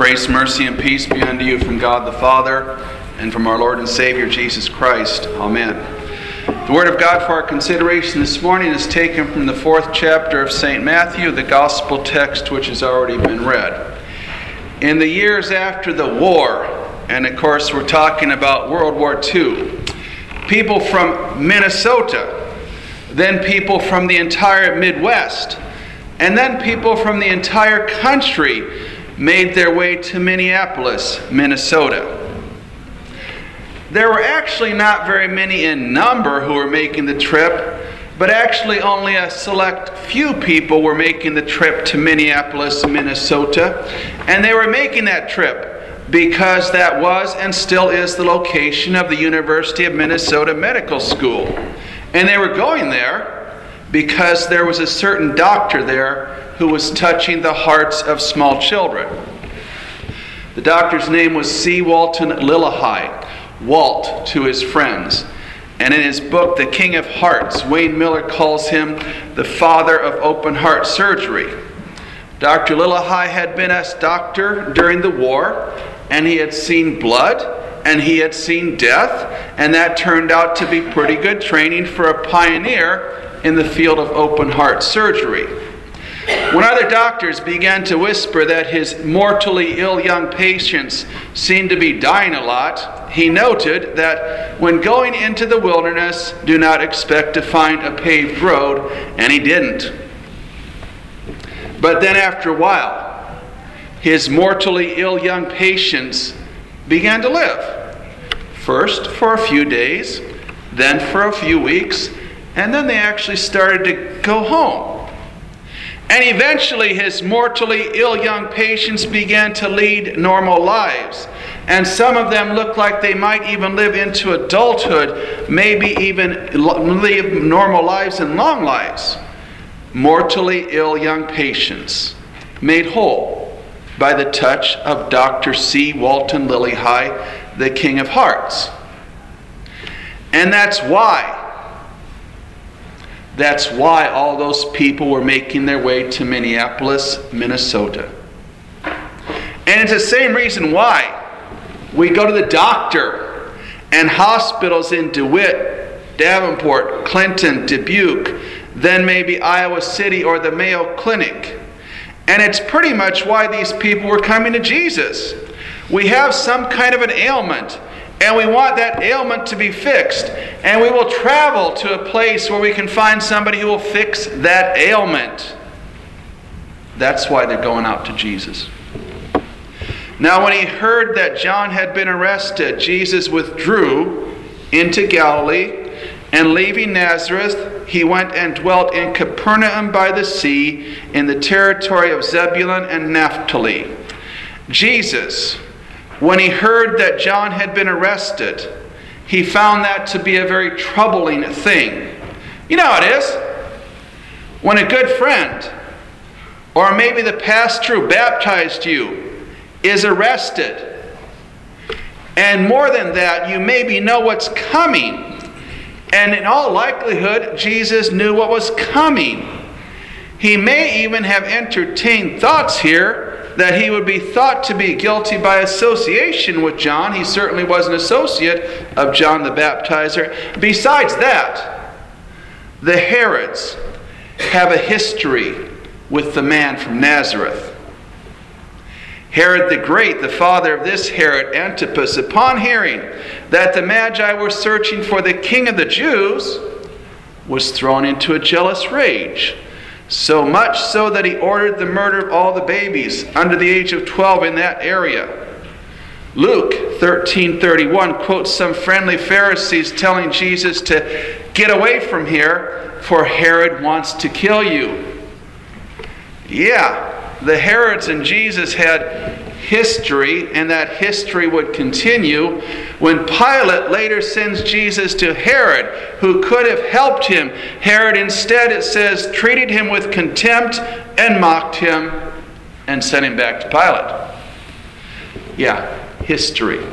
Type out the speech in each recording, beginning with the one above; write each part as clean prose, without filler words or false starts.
Grace, mercy, and peace be unto you from God the Father and from our Lord and Savior Jesus Christ. Amen. The Word of God for our consideration this morning is taken from the 4th chapter of St. Matthew, the Gospel text which has already been read. In the years after the war, and of course we're talking about World War II, people from Minnesota, then people from the entire Midwest, and then people from the entire country made their way to Minneapolis, Minnesota. There were actually not very many in number who were making the trip, but actually only a select few people were making the trip to Minneapolis, Minnesota. And they were making that trip because that was and still is the location of the University of Minnesota Medical School. And they were going there because there was a certain doctor there who was touching the hearts of small children. The doctor's name was C. Walton Lillehei, Walt to his friends. And in his book, The King of Hearts, Wayne Miller calls him the father of open heart surgery. Dr. Lillehei had been a doctor during the war, and he had seen blood, and he had seen death, and that turned out to be pretty good training for a pioneer in the field of open heart surgery. When other doctors began to whisper that his mortally ill young patients seemed to be dying a lot, he noted that when going into the wilderness, do not expect to find a paved road, and he didn't. But then after a while, his mortally ill young patients began to live. First for a few days, then for a few weeks, and then they actually started to go home. And eventually his mortally ill young patients began to lead normal lives. And some of them looked like they might even live into adulthood, maybe even live normal lives and long lives. Mortally ill young patients made whole by the touch of Dr. C. Walton Lillehei, the King of Hearts. And that's why all those people were making their way to Minneapolis, Minnesota. And it's the same reason why we go to the doctor and hospitals in DeWitt, Davenport, Clinton, Dubuque, then maybe Iowa City or the Mayo Clinic. And it's pretty much why these people were coming to Jesus. We have some kind of an ailment, and we want that ailment to be fixed. And we will travel to a place where we can find somebody who will fix that ailment. That's why they're going out to Jesus. Now, when he heard that John had been arrested, Jesus withdrew into Galilee, and leaving Nazareth, he went and dwelt in Capernaum by the sea, in the territory of Zebulun and Naphtali. Jesus, when he heard that John had been arrested, he found that to be a very troubling thing. You know how it is. When a good friend, or maybe the pastor who baptized you, is arrested, and more than that, you maybe know what's coming. And in all likelihood, Jesus knew what was coming. He may even have entertained thoughts here that he would be thought to be guilty by association with John. He certainly was an associate of John the Baptizer. Besides that, the Herods have a history with the man from Nazareth. Herod the Great, the father of this Herod, Antipas, upon hearing that the Magi were searching for the King of the Jews, was thrown into a jealous rage. So much so that he ordered the murder of all the babies under the age of 12 in that area. Luke 13:31 quotes some friendly Pharisees telling Jesus to get away from here, for Herod wants to kill you. Yeah, the Herods and Jesus had history, and that history would continue. When Pilate later sends Jesus to Herod, who could have helped him, Herod instead, it says, treated him with contempt and mocked him and sent him back to Pilate. Yeah, history.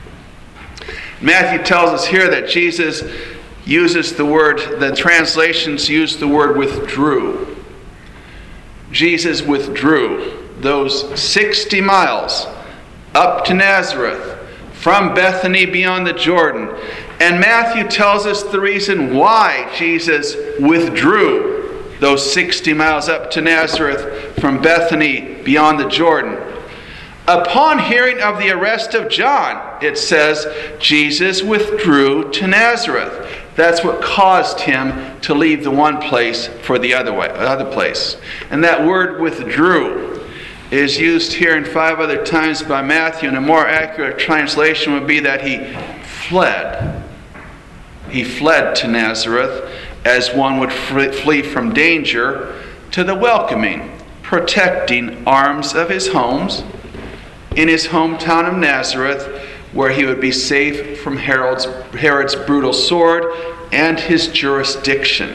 Matthew tells us here that Jesus uses the translations use the word withdrew. Jesus withdrew. those 60 miles up to Nazareth from Bethany beyond the Jordan. And Matthew tells us the reason why Jesus withdrew those 60 miles up to Nazareth from Bethany beyond the Jordan. Upon hearing of the arrest of John, it says, Jesus withdrew to Nazareth. That's what caused him to leave the one place for the other place. And that word withdrew is used here in 5 other times by Matthew, and a more accurate translation would be that he fled. He fled to Nazareth as one would flee from danger to the welcoming, protecting arms of his homes in his hometown of Nazareth, where he would be safe from Herod's brutal sword and his jurisdiction.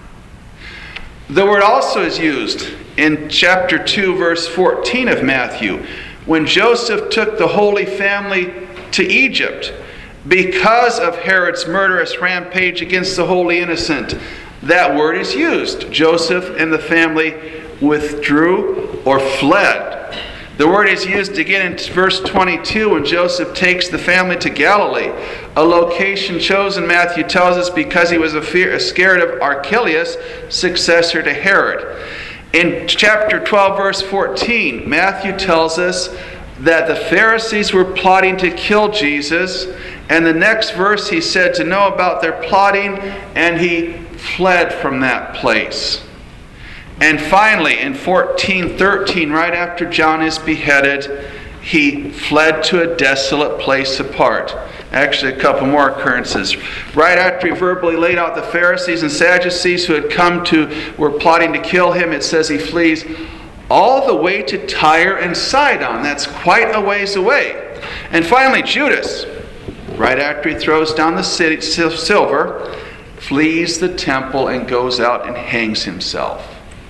The word also is used in chapter 2, verse 14 of Matthew, when Joseph took the Holy Family to Egypt because of Herod's murderous rampage against the Holy Innocent. That word is used. Joseph and the family withdrew or fled. The word is used again in verse 22 when Joseph takes the family to Galilee, a location chosen, Matthew tells us, because he was scared of Archelaus, successor to Herod. In chapter 12, verse 14, Matthew tells us that the Pharisees were plotting to kill Jesus, and the next verse he said to know about their plotting, and he fled from that place. And finally, in 14:13, right after John is beheaded, he fled to a desolate place apart. Actually, a couple more occurrences. Right after he verbally laid out the Pharisees and Sadducees who were plotting to kill him, it says he flees all the way to Tyre and Sidon. That's quite a ways away. And finally, Judas, right after he throws down the silver, flees the temple and goes out and hangs himself.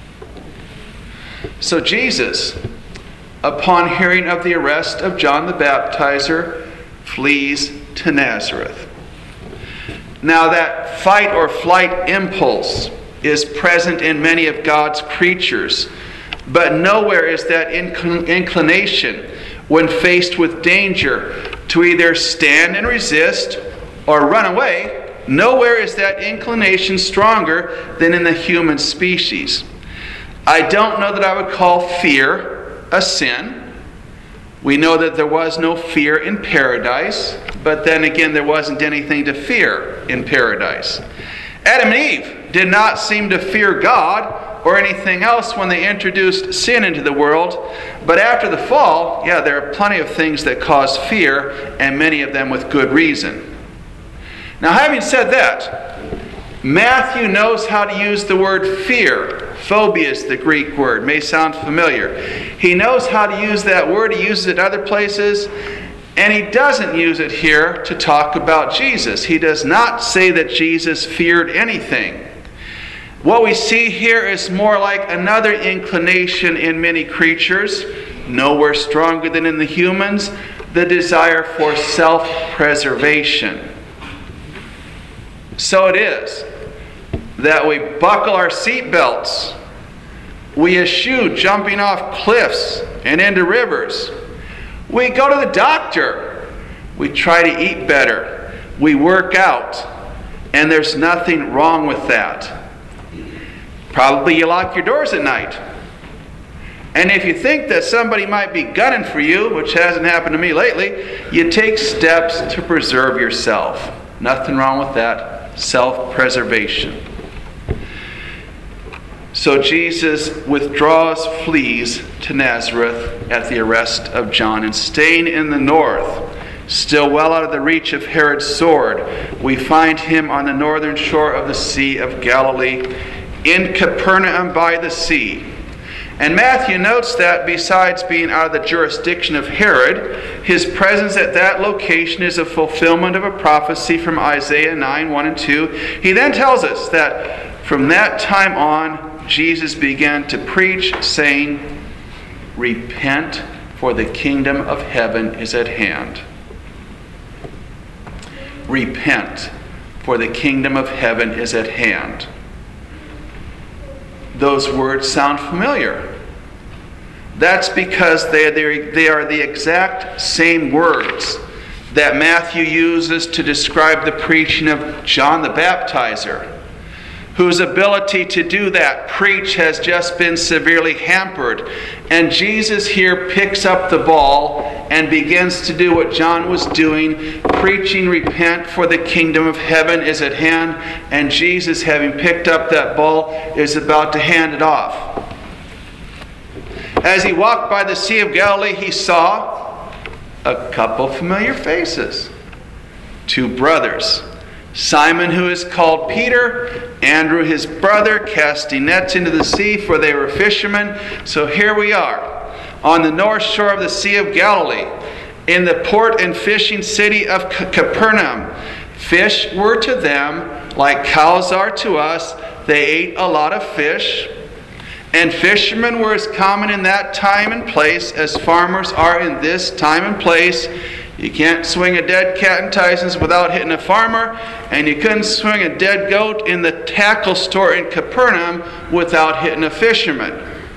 So Jesus, upon hearing of the arrest of John the Baptizer, flees to Nazareth. Now that fight or flight impulse is present in many of God's creatures, but nowhere is that inclination, when faced with danger, to either stand and resist or run away. Nowhere is that inclination stronger than in the human species. I don't know that I would call fear a sin. We know that there was no fear in paradise, but then again, there wasn't anything to fear in paradise. Adam and Eve did not seem to fear God or anything else when they introduced sin into the world, but after the fall, there are plenty of things that cause fear, and many of them with good reason. Now, having said that, Matthew knows how to use the word fear. Phobia is the Greek word. May sound familiar. He knows how to use that word. He uses it other places. And he doesn't use it here to talk about Jesus. He does not say that Jesus feared anything. What we see here is more like another inclination in many creatures, nowhere stronger than in the humans, the desire for self-preservation. So it is that we buckle our seatbelts, we eschew jumping off cliffs and into rivers, we go to the doctor, we try to eat better, we work out, and there's nothing wrong with that. Probably you lock your doors at night. And if you think that somebody might be gunning for you, which hasn't happened to me lately, you take steps to preserve yourself. Nothing wrong with that. Self-preservation. So Jesus withdraws, flees to Nazareth at the arrest of John, and staying in the north, still well out of the reach of Herod's sword, we find him on the northern shore of the Sea of Galilee, in Capernaum by the sea. And Matthew notes that besides being out of the jurisdiction of Herod, his presence at that location is a fulfillment of a prophecy from Isaiah 9, 1 and 2. He then tells us that from that time on, Jesus began to preach, saying, "Repent, for the kingdom of heaven is at hand." Repent, for the kingdom of heaven is at hand. Those words sound familiar. That's because they are the exact same words that Matthew uses to describe the preaching of John the Baptizer, whose ability to do that, preach, has just been severely hampered. And Jesus here picks up the ball and begins to do what John was doing, preaching, repent, for the kingdom of heaven is at hand. And Jesus, having picked up that ball, is about to hand it off. As he walked by the Sea of Galilee, he saw a couple familiar faces. Two brothers. Simon, who is called Peter, Andrew his brother, casting nets into the sea, for they were fishermen. So here we are, on the north shore of the Sea of Galilee, in the port and fishing city of Capernaum. Fish were to them like cows are to us. They ate a lot of fish. And fishermen were as common in that time and place as farmers are in this time and place. You can't swing a dead cat in Tyson's without hitting a farmer, and you couldn't swing a dead goat in the tackle store in Capernaum without hitting a fisherman.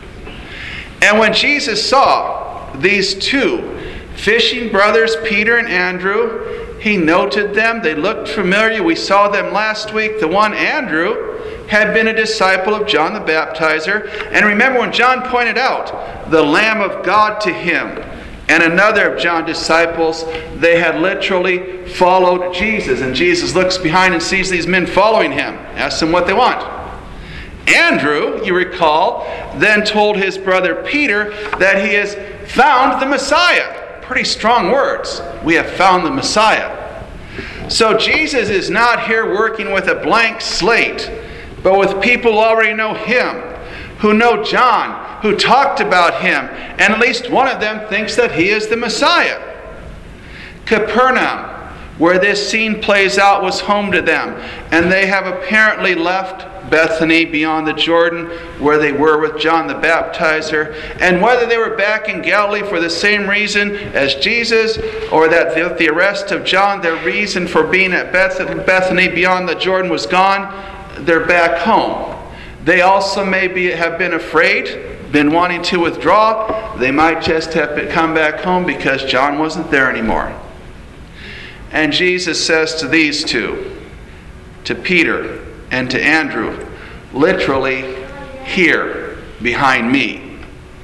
And when Jesus saw these two fishing brothers, Peter and Andrew, he noted them. They looked familiar. We saw them last week. The one, Andrew, had been a disciple of John the Baptizer. And remember when John pointed out the Lamb of God to him, and another of John's disciples, they had literally followed Jesus. And Jesus looks behind and sees these men following him. Asks them what they want. Andrew, you recall, then told his brother Peter that he has found the Messiah. Pretty strong words. We have found the Messiah. So Jesus is not here working with a blank slate, but with people who already know him, who know John, who talked about him, and at least one of them thinks that he is the Messiah. Capernaum, where this scene plays out, was home to them, and they have apparently left Bethany beyond the Jordan, where they were with John the Baptizer. And whether they were back in Galilee for the same reason as Jesus, or that the arrest of John, their reason for being at Bethany beyond the Jordan was gone, they're back home. They also have been afraid, been wanting to withdraw. They might just have come back home because John wasn't there anymore. And Jesus says to these two, to Peter and to Andrew, literally, here behind me.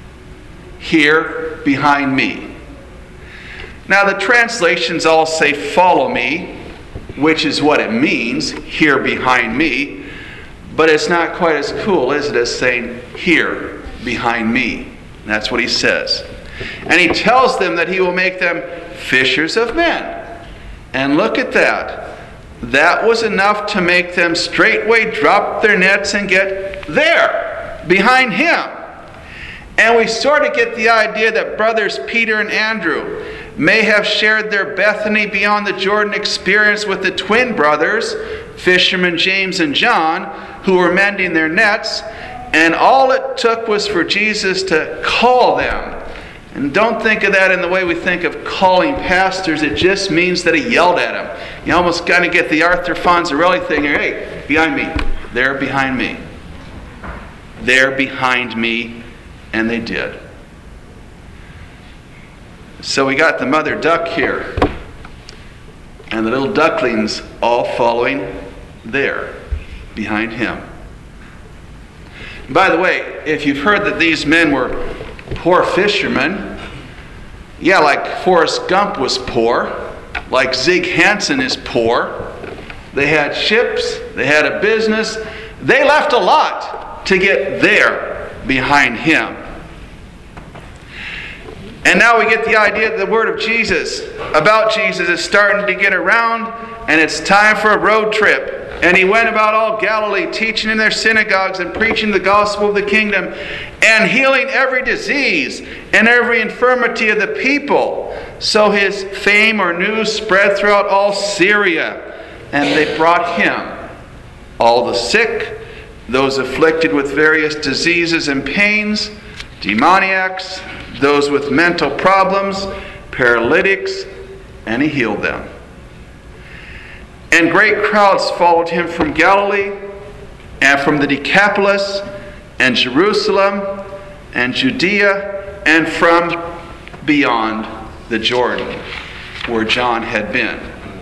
Here behind me. Now the translations all say follow me, which is what it means, here behind me. But it's not quite as cool, is it, as saying, here behind me. That's what he says. And he tells them that he will make them fishers of men. And look at that. That was enough to make them straightway drop their nets and get there, behind him. And we sort of get the idea that brothers Peter and Andrew may have shared their Bethany beyond the Jordan experience with the twin brothers, fishermen James and John, who were mending their nets, and all it took was for Jesus to call them. And don't think of that in the way we think of calling pastors. It just means that he yelled at them. You almost kind of get the Arthur Fonzarelli thing here. Hey, behind me. They're behind me. They're behind me. And they did. So we got the mother duck here. And the little ducklings all following there, behind him. By the way, if you've heard that these men were poor fishermen, yeah, like Forrest Gump was poor, like Zig Hansen is poor. They had ships, they had a business, they left a lot to get there behind him. And now we get the idea that the word of Jesus, about Jesus, is starting to get around, and it's time for a road trip. And he went about all Galilee, teaching in their synagogues and preaching the gospel of the kingdom, and healing every disease and every infirmity of the people. So his fame or news spread throughout all Syria, and they brought him all the sick, those afflicted with various diseases and pains, demoniacs, those with mental problems, paralytics, and he healed them. And great crowds followed him from Galilee, and from the Decapolis, and Jerusalem, and Judea, and from beyond the Jordan, where John had been.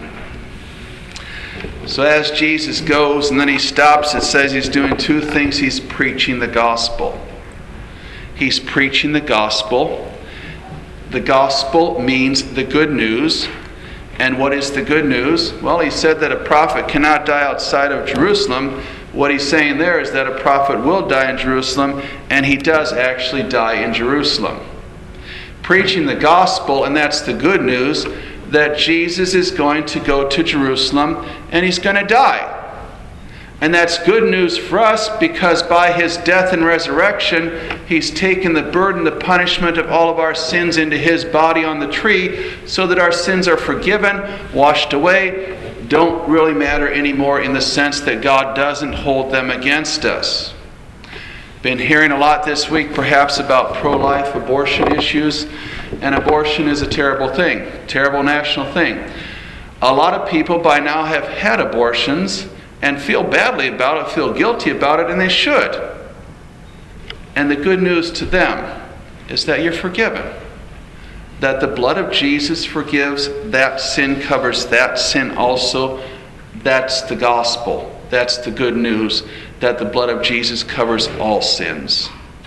So as Jesus goes and then he stops, it says he's doing two things. He's preaching the gospel. He's preaching the gospel. The gospel means the good news. And what is the good news? Well, he said that a prophet cannot die outside of Jerusalem. What he's saying there is that a prophet will die in Jerusalem, and he does actually die in Jerusalem. Preaching the gospel, and that's the good news, that Jesus is going to go to Jerusalem and he's going to die. And that's good news for us because by his death and resurrection, he's taken the burden, the punishment of all of our sins into his body on the tree so that our sins are forgiven, washed away, don't really matter anymore in the sense that God doesn't hold them against us. Been hearing a lot this week perhaps about pro-life abortion issues, and abortion is a terrible thing, terrible national thing. A lot of people by now have had abortions and feel badly about it, feel guilty about it, and they should. And the good news to them is that you're forgiven. That the blood of Jesus forgives, that sin covers that sin also. That's the gospel. That's the good news, that the blood of Jesus covers all sins.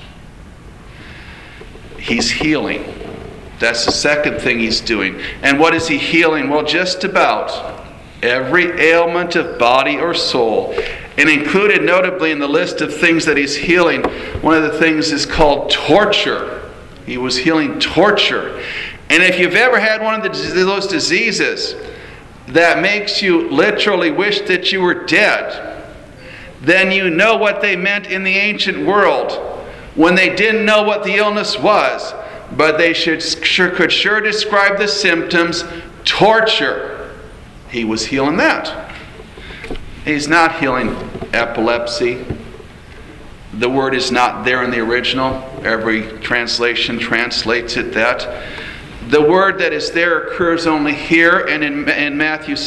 He's healing. That's the second thing he's doing. And what is he healing? Well, just about every ailment of body or soul. And included notably in the list of things that he's healing, one of the things is called torture. He was healing torture. And if you've ever had one of those diseases that makes you literally wish that you were dead, then you know what they meant in the ancient world when they didn't know what the illness was, but they could sure describe the symptoms. Torture. He was healing that. He's not healing epilepsy. The word is not there in the original. Every translation translates it that. The word that is there occurs only here and in Matthew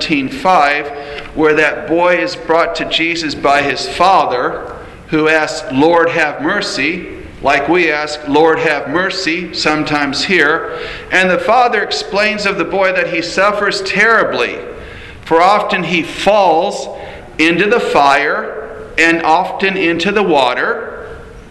17:5, where that boy is brought to Jesus by his father, who asks, "Lord, have mercy," like we ask, "Lord, have mercy," sometimes here. And the father explains of the boy that he suffers terribly, for often he falls into the fire and often into the water.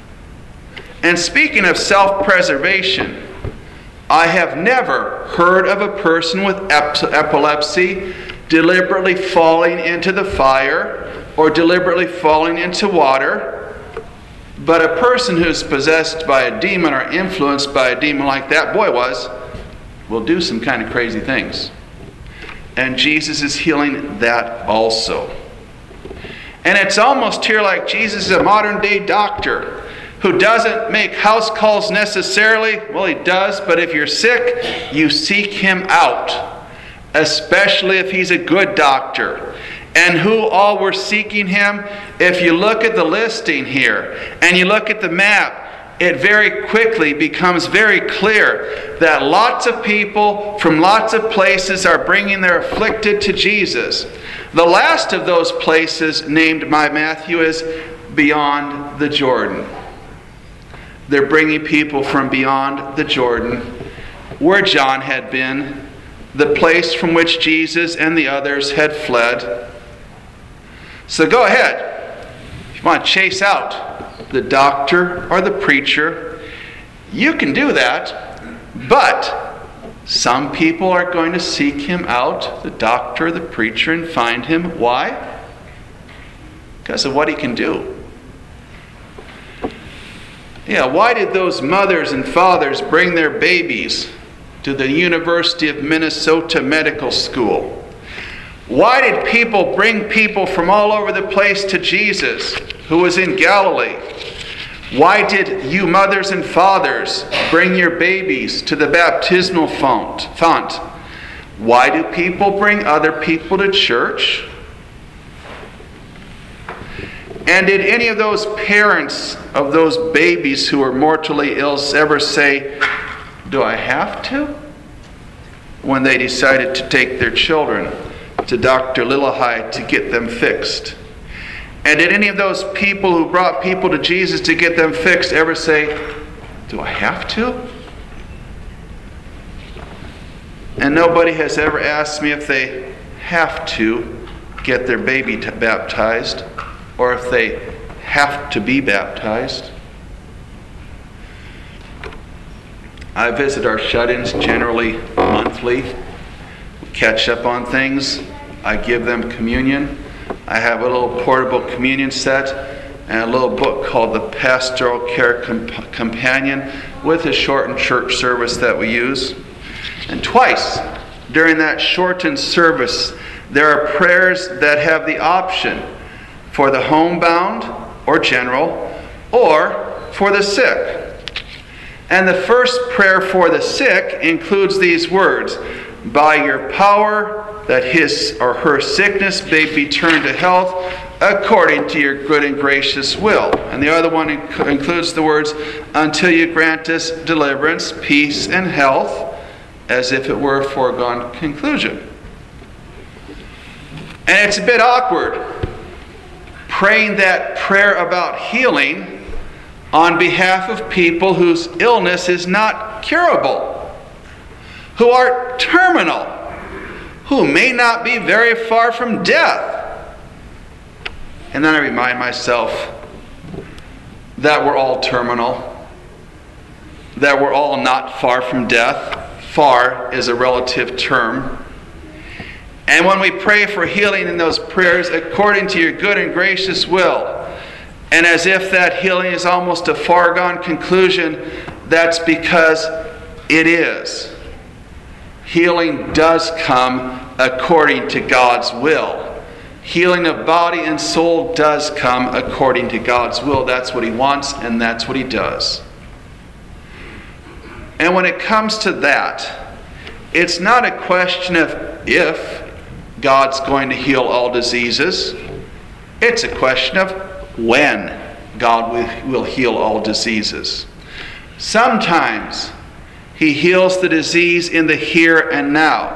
And speaking of self-preservation, I have never heard of a person with epilepsy deliberately falling into the fire or deliberately falling into water. But a person who's possessed by a demon or influenced by a demon like that boy was, will do some kind of crazy things. And Jesus is healing that also. And it's almost here like Jesus is a modern day doctor who doesn't make house calls necessarily. Well, he does, but if you're sick, you seek him out, especially if he's a good doctor. And who all were seeking him? If you look at the listing here and you look at the map, it very quickly becomes very clear that lots of people from lots of places are bringing their afflicted to Jesus. The last of those places named by Matthew is beyond the Jordan. They're bringing people from beyond the Jordan, where John had been, the place from which Jesus and the others had fled. So go ahead. If you want to chase out the doctor or the preacher, you can do that. But some people are going to seek him out, the doctor, the preacher, and find him. Why? Because of what he can do. Yeah, why did those mothers and fathers bring their babies to the University of Minnesota Medical School? Why did people bring people from all over the place to Jesus, who was in Galilee? Why did you mothers and fathers bring your babies to the baptismal font? Why do people bring other people to church? And did any of those parents of those babies who were mortally ill ever say, "Do I have to?" when they decided to take their children to Dr. Lillahai to get them fixed? And did any of those people who brought people to Jesus to get them fixed ever say, Do I have to? And nobody has ever asked me if they have to get their baby baptized or if they have to be baptized. I visit our shut-ins generally monthly. We catch up on things. I give them communion. I have a little portable communion set and a little book called the Pastoral Care Companion with a shortened church service that we use. And twice during that shortened service, there are prayers that have the option for the homebound or general or for the sick. And the first prayer for the sick includes these words, "By your power, that his or her sickness may be turned to health according to your good and gracious will." And the other one includes the words, "Until you grant us deliverance, peace, and health," as if it were a foregone conclusion. And it's a bit awkward praying that prayer about healing on behalf of people whose illness is not curable, who are terminal, who may not be very far from death. And then I remind myself that we're all terminal, that we're all not far from death. Far is a relative term. And when we pray for healing in those prayers according to your good and gracious will, and as if that healing is almost a foregone conclusion, that's because it is. Healing does come according to God's will. Healing of body and soul does come according to God's will. That's what He wants, and that's what He does. And when it comes to that, it's not a question of if God's going to heal all diseases. It's a question of when God will heal all diseases. Sometimes He heals the disease in the here and now.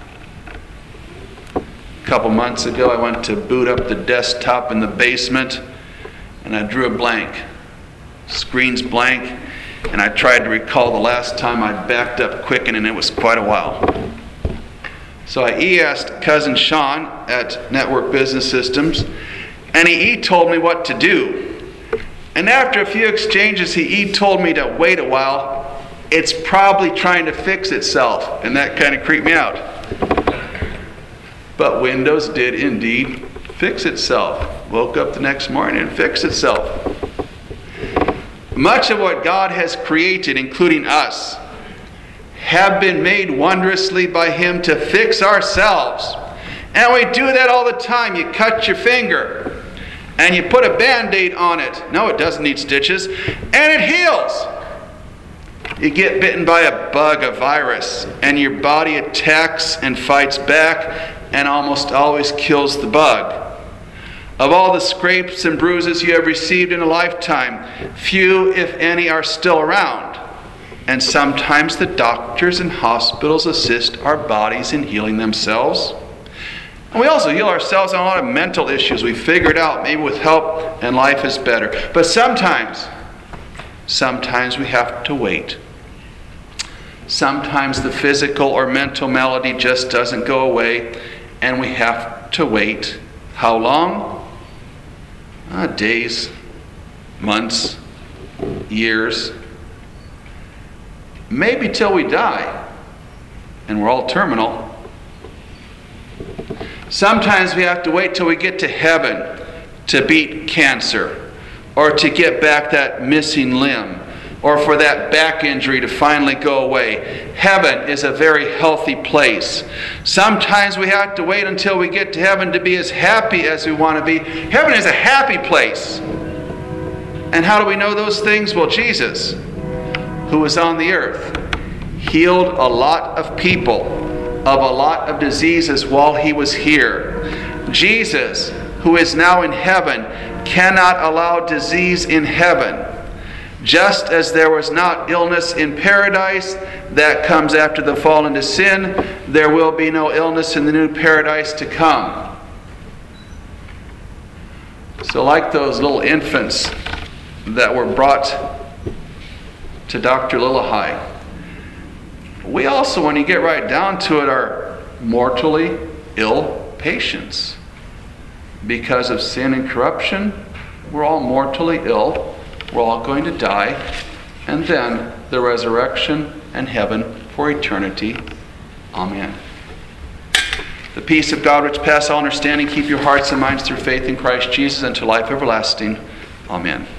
A couple months ago, I went to boot up the desktop in the basement, and I drew a blank. Screen's blank, and I tried to recall the last time I backed up Quicken, and it was quite a while. So I asked cousin Sean at Network Business Systems, and he told me what to do. And after a few exchanges, he told me to wait a while. It's probably trying to fix itself, and that kind of creeped me out. But Windows did indeed fix itself. Woke up the next morning and fixed itself. Much of what God has created, including us, have been made wondrously by Him to fix ourselves. And we do that all the time. You cut your finger and you put a Band-Aid on it. No, it doesn't need stitches. And it heals. You get bitten by a bug, a virus, and your body attacks and fights back and almost always kills the bug. Of all the scrapes and bruises you have received in a lifetime, few, if any, are still around. And sometimes the doctors and hospitals assist our bodies in healing themselves. And we also heal ourselves on a lot of mental issues we figured out, maybe with help, and life is better. But sometimes we have to wait. Sometimes the physical or mental malady just doesn't go away, and we have to wait. How long? Days, months, years, maybe till we die, and we're all terminal. Sometimes we have to wait till we get to heaven to beat cancer, or to get back that missing limb, or for that back injury to finally go away. Heaven is a very healthy place. Sometimes we have to wait until we get to heaven to be as happy as we want to be. Heaven is a happy place. And how do we know those things? Well, Jesus, who was on the earth, healed a lot of people of a lot of diseases while He was here. Jesus, who is now in heaven, cannot allow disease in heaven. Just as there was not illness in paradise that comes after the fall into sin, there will be no illness in the new paradise to come. So like those little infants that were brought to Dr. Lillahai. We also, when you get right down to it, are mortally ill patients. Because of sin and corruption, we're all mortally ill. We're all going to die. And then the resurrection and heaven for eternity. Amen. The peace of God which passes all understanding, keep your hearts and minds through faith in Christ Jesus unto life everlasting. Amen.